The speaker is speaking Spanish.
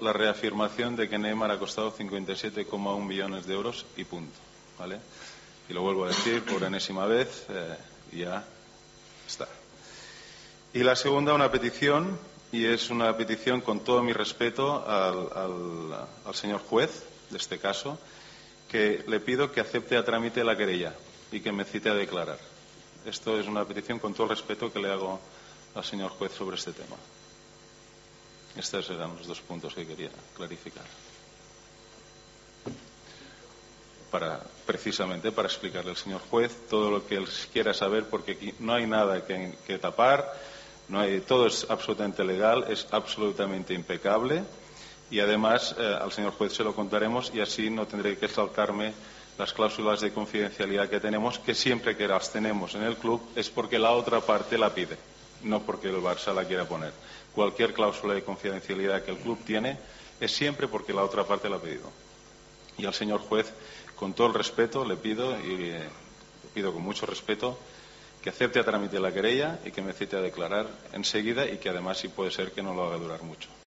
la reafirmación de que Neymar ha costado 57,1 millones de euros y punto, ¿vale? Y lo vuelvo a decir por enésima vez, y ya está. Y la segunda, una petición, y es una petición con todo mi respeto al señor juez de este caso, que le pido que acepte a trámite la querella y que me cite a declarar. Esto es una petición con todo el respeto que le hago al señor juez sobre este tema. Estos eran los dos puntos que quería clarificar. Precisamente para explicarle al señor juez todo lo que él quiera saber, porque aquí no hay nada que tapar, todo es absolutamente legal, es absolutamente impecable, y además al señor juez se lo contaremos y así no tendré que saltarme las cláusulas de confidencialidad que tenemos, que siempre que las tenemos en el club es porque la otra parte la pide, no porque el Barça la quiera poner. Cualquier cláusula de confidencialidad que el club tiene es siempre porque la otra parte la ha pedido. Y al señor juez, con todo el respeto, le pido, y le pido con mucho respeto, que acepte a trámite la querella y que me cite a declarar enseguida y que además, si puede ser, que no lo haga durar mucho.